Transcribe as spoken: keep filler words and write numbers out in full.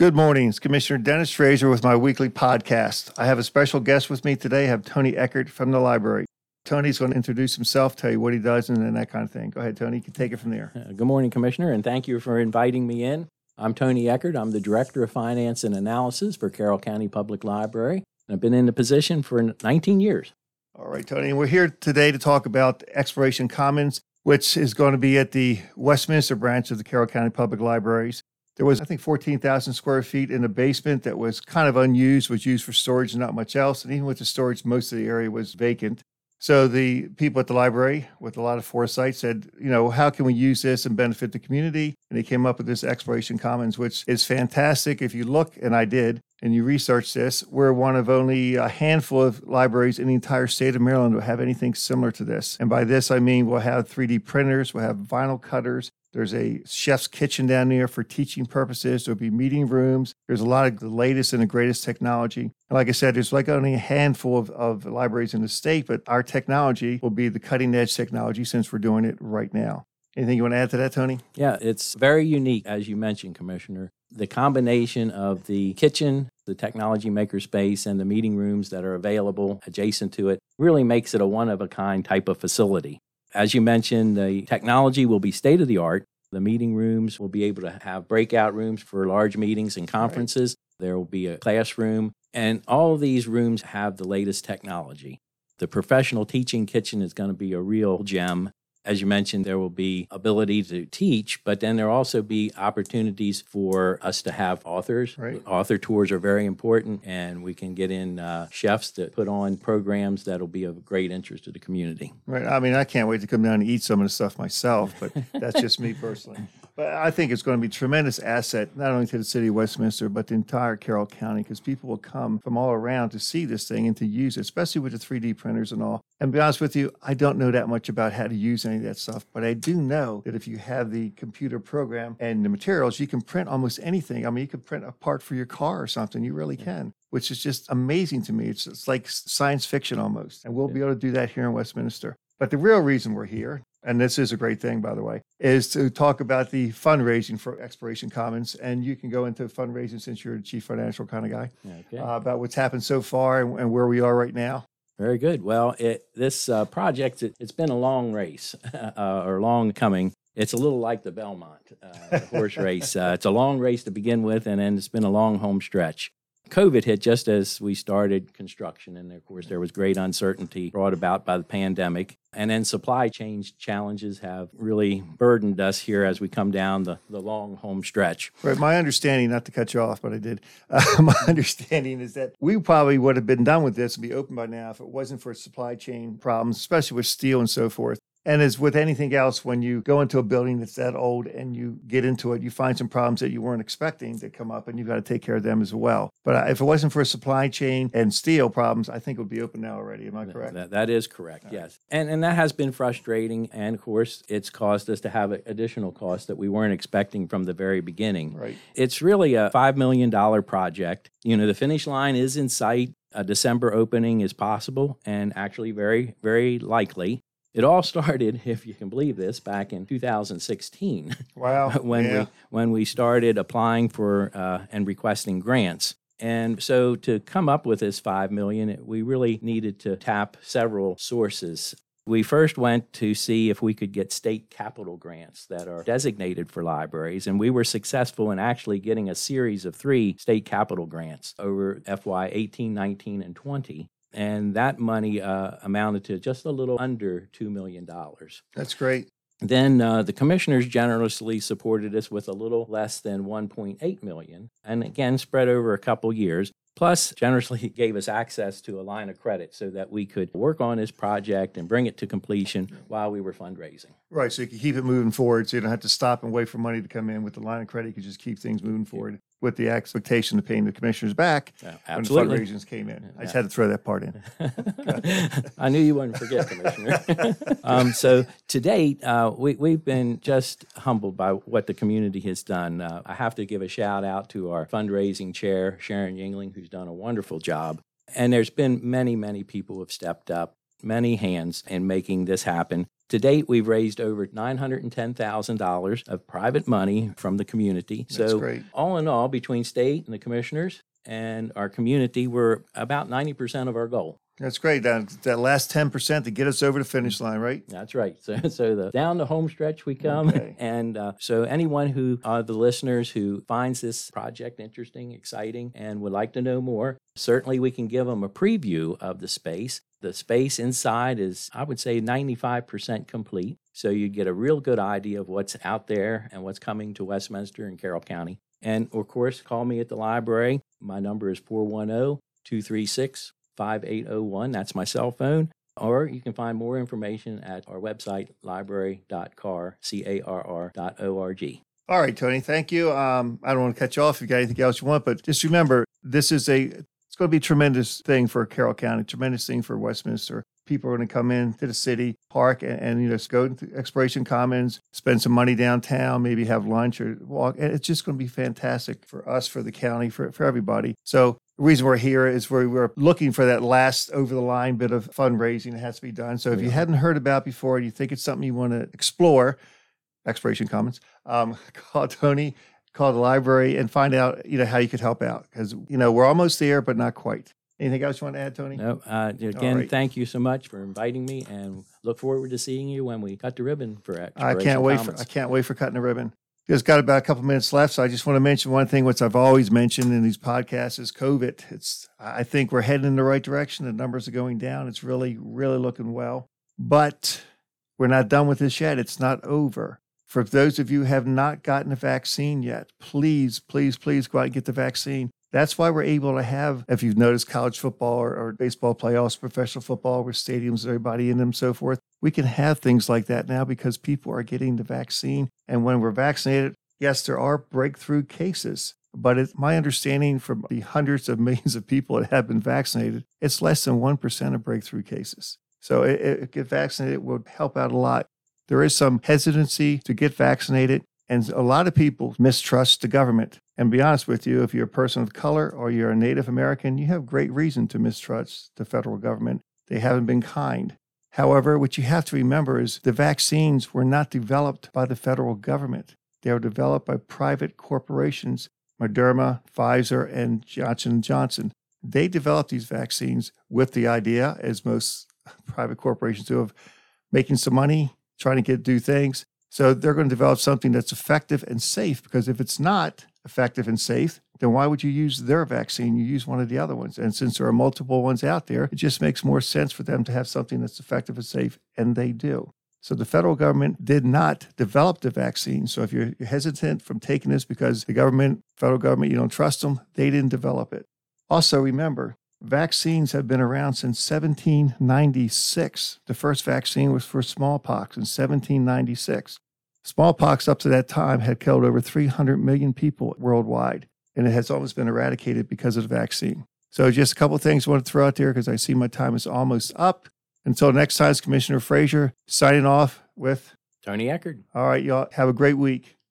Good morning. It's Commissioner Dennis Fraser with my weekly podcast. I have a special guest with me today. I have Tony Eckert from the library. Tony's going to introduce himself, tell you what he does, and then that kind of thing. Go ahead, Tony. You can take it from there. Uh, good morning, Commissioner, and thank you for inviting me in. I'm Tony Eckert. I'm the Director of Finance and Analysis for Carroll County Public Library. I've been in the position for nineteen years. All right, Tony. And we're here today to talk about Exploration Commons, which is going to be at the Westminster branch of the Carroll County Public Libraries. There was, I think, fourteen thousand square feet in the basement that was kind of unused, was used for storage and not much else. And even with the storage, most of the area was vacant. So the people at the library, with a lot of foresight, said, you know, how can we use this and benefit the community? And they came up with this Exploration Commons, which is fantastic. If you look, and I did, and you research this, we're one of only a handful of libraries in the entire state of Maryland that have anything similar to this. And by this, I mean we'll have three D printers, we'll have vinyl cutters. There's a chef's kitchen down there for teaching purposes. There'll be meeting rooms. There's a lot of the latest and the greatest technology. And like I said, there's like only a handful of, of libraries in the state, but our technology will be the cutting edge technology since we're doing it right now. Anything you want to add to that, Tony? Yeah, it's very unique, as you mentioned, Commissioner. The combination of the kitchen, the technology makerspace, and the meeting rooms that are available adjacent to it really makes it a one-of-a-kind type of facility. As you mentioned, the technology will be state-of-the-art. The meeting rooms will be able to have breakout rooms for large meetings and conferences. Right. There will be a classroom, and all of these rooms have the latest technology. The professional teaching kitchen is going to be a real gem. As you mentioned, there will be ability to teach, but then there will also be opportunities for us to have authors. Right. Author tours are very important, and we can get in uh, chefs that put on programs that will be of great interest to the community. Right. I mean, I can't wait to come down and eat some of the stuff myself, but that's just me personally. But I think it's going to be a tremendous asset, not only to the city of Westminster, but the entire Carroll County, because people will come from all around to see this thing and to use it, especially with the three D printers and all. And to be honest with you, I don't know that much about how to use any of that stuff, but I do know that if you have the computer program and the materials, you can print almost anything. I mean, you could print a part for your car or something. You really can, which is just amazing to me. It's, it's like science fiction almost, and we'll be able to do that here in Westminster. But the real reason we're here, and this is a great thing, by the way, is to talk about the fundraising for Exploration Commons. And you can go into fundraising since you're the chief financial kind of guy, okay. uh, about what's happened so far and, and where we are right now. Very good. Well, it, this uh, project, it, it's been a long race uh, or long coming. It's a little like the Belmont uh, the horse race. Uh, it's a long race to begin with, and then it's been a long home stretch. COVID hit just as we started construction, and of course there was great uncertainty brought about by the pandemic. And then supply chain challenges have really burdened us here as we come down the, the long home stretch. Right. My understanding, not to cut you off, but I did, uh, my understanding is that we probably would have been done with this and be open by now if it wasn't for supply chain problems, especially with steel and so forth. And as with anything else, when you go into a building that's that old and you get into it, you find some problems that you weren't expecting to come up, and you've got to take care of them as well. But if it wasn't for supply chain and steel problems, I think it would be open now already. Am I correct? That, that is correct, All yes. right. And and that has been frustrating. And, of course, it's caused us to have additional costs that we weren't expecting from the very beginning. Right. It's really a five million dollars project. You know, the finish line is in sight. A December opening is possible and actually very, very likely. It all started, if you can believe this, back in two thousand sixteen. Wow. when yeah. we when we started applying for uh, and requesting grants. And so to come up with this five million dollars, we really needed to tap several sources. We first went to see if we could get state capital grants that are designated for libraries, and we were successful in actually getting a series of three state capital grants over F Y eighteen, nineteen, and twenty. And that money uh, amounted to just a little under two million dollars. That's great. Then uh, the commissioners generously supported us with a little less than one point eight million dollars, and again, spread over a couple years. Plus, generously gave us access to a line of credit so that we could work on this project and bring it to completion while we were fundraising. Right, so you can keep it moving forward, so you don't have to stop and wait for money to come in. With the line of credit, you can just keep things moving forward with the expectation of paying the commissioners back Yeah, when the absolutely. fundraisings came in. I just had to throw that part in. I knew you wouldn't forget, Commissioner. um, so to date, uh, we, we've been just humbled by what the community has done. Uh, I have to give a shout out to our fundraising chair, Sharon Yingling, who's done a wonderful job. And there's been many, many people who have stepped up, many hands in making this happen. To date, we've raised over nine hundred ten thousand dollars of private money from the community. That's so great. All in all, between state and the commissioners and our community, we're about ninety percent of our goal. That's great. That, that last ten percent to get us over the finish line, right? That's right. So, so the down the home stretch we come. Okay. And uh, so anyone who are the listeners who finds this project interesting, exciting, and would like to know more, certainly we can give them a preview of the space. The space inside is, I would say, ninety-five percent complete. So you get a real good idea of what's out there and what's coming to Westminster and Carroll County. And of course, call me at the library. My number is four one zero, two three six, five eight zero one. That's my cell phone. Or you can find more information at our website, library dot carr, C A R R dot O R G. All right, Tony, thank you. Um, I don't want to cut you off if you got anything else you want, but just remember, this is a, it's going to be a tremendous thing for Carroll County, tremendous thing for Westminster. People are going to come in to the city park and, and you know, go to Exploration Commons, spend some money downtown, maybe have lunch or walk. And it's just going to be fantastic for us, for the county, for, for everybody. So the reason we're here is we're, we're looking for that last over-the-line bit of fundraising that has to be done. So if Yeah. you hadn't heard about before, you think it's something you want to explore, Exploration Commons, um, call Tony, call the library, and find out, you know, how you could help out. Because, you know, we're almost there, but not quite. Anything else you want to add, Tony? No, uh, again, right. thank you so much for inviting me, and look forward to seeing you when we cut the ribbon for I Exploration can't wait. For, Commons. I can't wait for cutting the ribbon. Just got about a couple minutes left, so I just want to mention one thing, which I've always mentioned in these podcasts, is COVID. It's. I think we're heading in the right direction. The numbers are going down. It's really, really looking well. But we're not done with this yet. It's not over. For those of you who have not gotten a vaccine yet, please, please, please go out and get the vaccine. That's why we're able to have, if you've noticed, college football or, or baseball playoffs, professional football, with stadiums, everybody in them, so forth. We can have things like that now because people are getting the vaccine. And when we're vaccinated, yes, there are breakthrough cases. But it's my understanding from the hundreds of millions of people that have been vaccinated, it's less than one percent of breakthrough cases. So it, it, get vaccinated will help out a lot. There is some hesitancy to get vaccinated, and a lot of people mistrust the government. And to be honest with you, if you're a person of color or you're a Native American, you have great reason to mistrust the federal government. They haven't been kind. However, what you have to remember is the vaccines were not developed by the federal government. They were developed by private corporations, Moderna, Pfizer, and Johnson and Johnson. They developed these vaccines with the idea, as most private corporations do, of making some money, trying to get do things. So they're going to develop something that's effective and safe, because if it's not effective and safe, then why would you use their vaccine? You use one of the other ones. And since there are multiple ones out there, it just makes more sense for them to have something that's effective and safe, and they do. So the federal government did not develop the vaccine. So if you're hesitant from taking this because the government, federal government, you don't trust them, they didn't develop it. Also, remember, vaccines have been around since seventeen ninety-six. The first vaccine was for smallpox in seventeen ninety-six. Smallpox up to that time had killed over three hundred million people worldwide, and it has almost been eradicated because of the vaccine. So just a couple of things I want to throw out there because I see my time is almost up. Until next time, it's Commissioner Frazier signing off with Tony Eckert. All right, y'all have a great week.